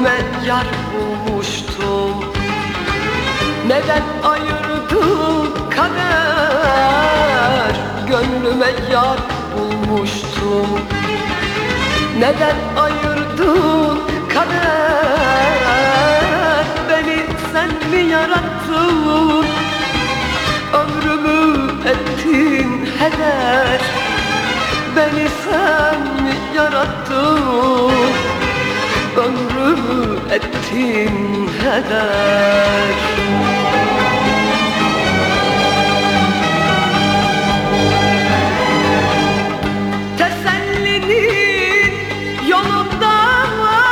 Gönlüme yar bulmuştum. Neden ayırdın kader? Gönlüme yar bulmuştum. Neden ayırdın kader? Beni sen mi yarattın? Ömrümü ettin heder. Beni sen mi yarattın? Ömrümü ettin heder. Tesellinin yolundan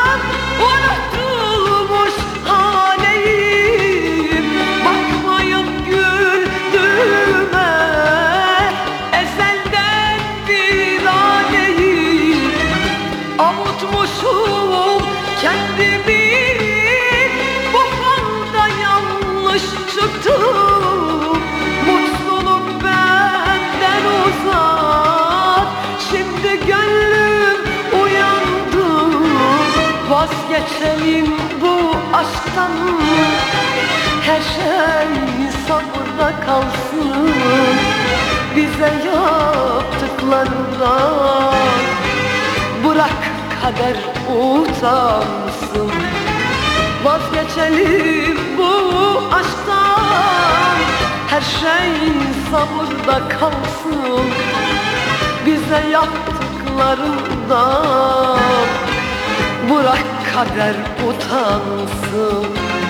unutulmuş haleyim. Bakmayın güldüğüme, ezelden bir aleyim. Avutmuşum kendimi, bu falda yanlış çıktım. Mutluluk benden uzak, şimdi gönlüm uyandı. Vazgeçelim bu aşktan, her şey sabırda kalsın. Bize yaptıklarından bırak kader utansın. Vazgeçelim bu aşktan, her şey sabırda kalsın. Bize yaptıklarından bırak kader utansın.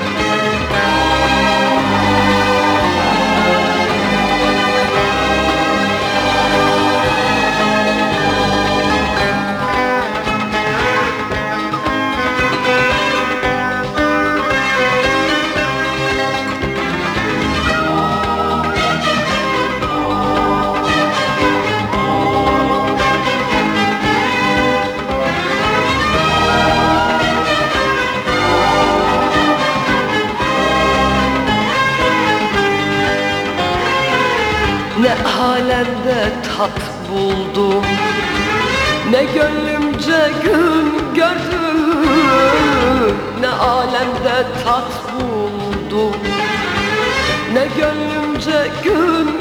Ne alemde tat buldum, ne gönlümce gün gördüm. Ne alemde tat buldum, ne gönlümce gün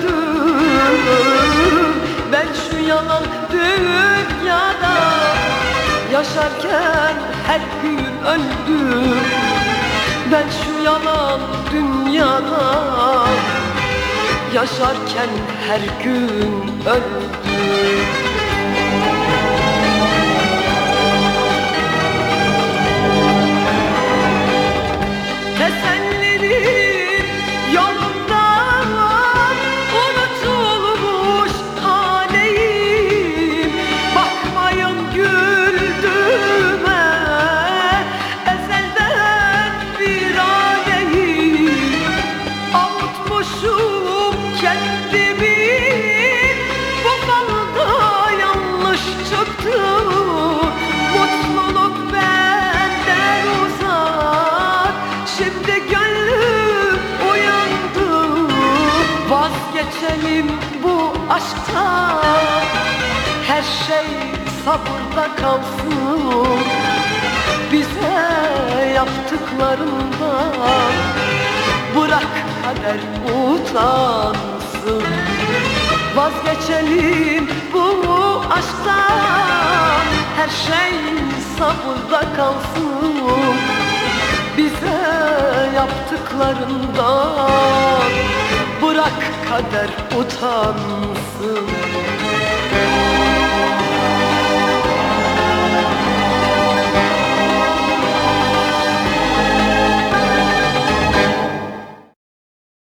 gördüm. Ben şu yalan dünyada yaşarken her gün öldüm. Ben şu yalan dünyada yaşarken her gün öldüm. Tesellinin yolundan unutulmuş haleyim. Bakmayın güldüğüme, ezelden bir aleyim. Avutmuşum kendimi, bu falda yanlış çıktı. Mutluluk benden uzak, şimdi gönlüm uyandı. Vazgeçelim bu aşktan, her şey sabırda kalsın. Bize yaptıklarından bırak kader utansın. Vazgeçelim bu aşktan, her şey sabırda kalsın. Bize yaptıklarından bırak kader utansın.